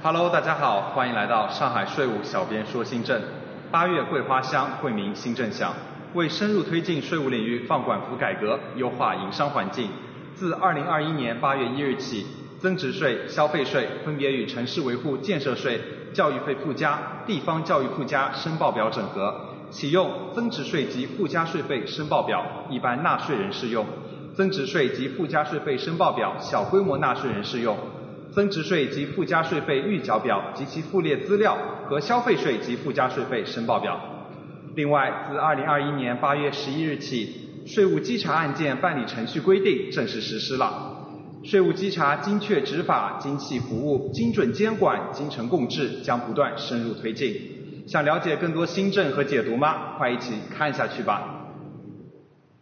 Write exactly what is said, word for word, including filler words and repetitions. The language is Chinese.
Hello， 大家好，欢迎来到上海税务小编说新政。八月桂花香，惠民新政响。为深入推进税务领域放管服改革，优化营商环境，自二零二一年八月一日起，增值税、消费税分别与城市维护建设税、教育费附加、地方教育附加申报表整合，启用增值税及附加税费申报表一般纳税人适用，增值税及附加税费申报表小规模纳税人适用，增值税及附加税费预缴表及其附列资料和消费税及附加税费申报表。另外，自二零二一年八月十一日起，税务稽查案件办理程序规定正式实施了。税务稽查精确执法、精细服务、精准监管、精诚共治将不断深入推进。想了解更多新政和解读吗？快一起看下去吧。